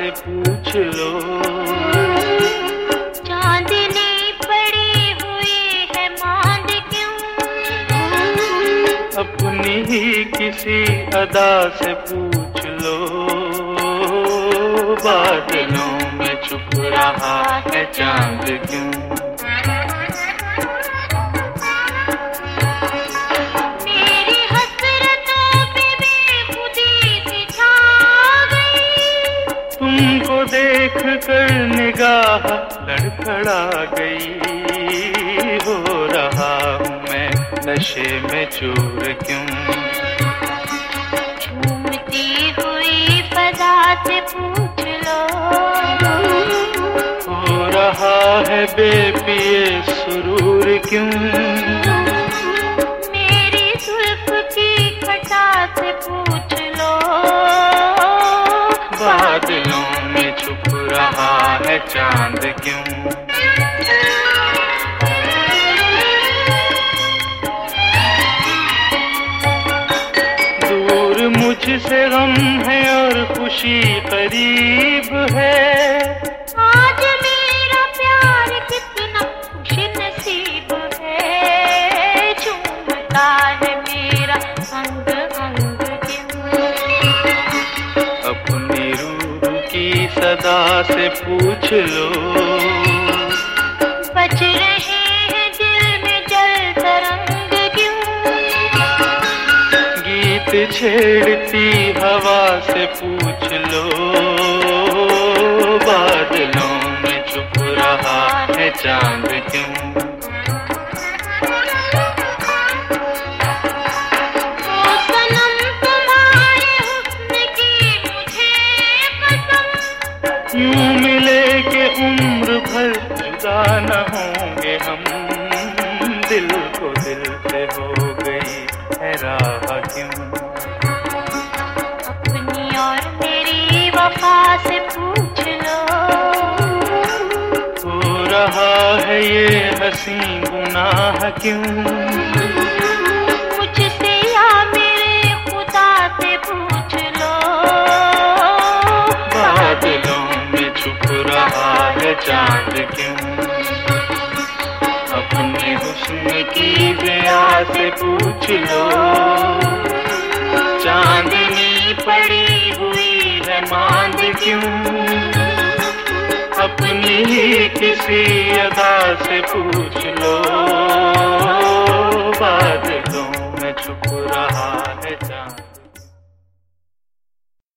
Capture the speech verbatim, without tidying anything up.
से पूछ लो। चांदनी पड़ी हुई है मांद क्यों, अपनी ही किसी अदा से पूछ लो। बादलों में छुप रहा है चांद क्यों। मेरी हसरतों पे बेखुदी सी छा गई, तुमको देख कर निगाह लड़खड़ा गई। हो रहा हूँ मैं नशे में चूर क्यों। झूमती हुई फजा से पूछ लो, हो रहा है बेपिए सुरूर क्यों। मेरी जुल्फ की खटा से पूछ लो। बादलों में छुप रहा है चांद क्यों। दूर मुझसे गम है और खुशी करीब है। आज मेरा प्यार कितना खुशनसीब है। झूमता है मेरा अंग अंग क्यों। अपनी रूह की सदा से पूछ लो। बज रहे हैं दिल में जल तरंग क्यों। गीत छेड़ती हवा से पूछ लो। बादलों में छुप रहा है चांद क्यों। ओ सनम तुम्हारे हुस्न की मुझे कसम, यूं मिले के उम्र भर जुदा न होंगे हम। दिल को दिल से हो गई है राह क्यों। अपनी और मेरी वफा से पूछ लो। हो रहा है ये हंसी गुनाह क्यों। मुझसे या मेरे खुदा से पूछ लो। बादलों में छुप रहा है चांद क्यों। अपने हुस्न की ज़िया से पूछ लो। चांदनी पड़ी हुई है मांद क्यों। अपनी ही किसी अदा से पूछ लो।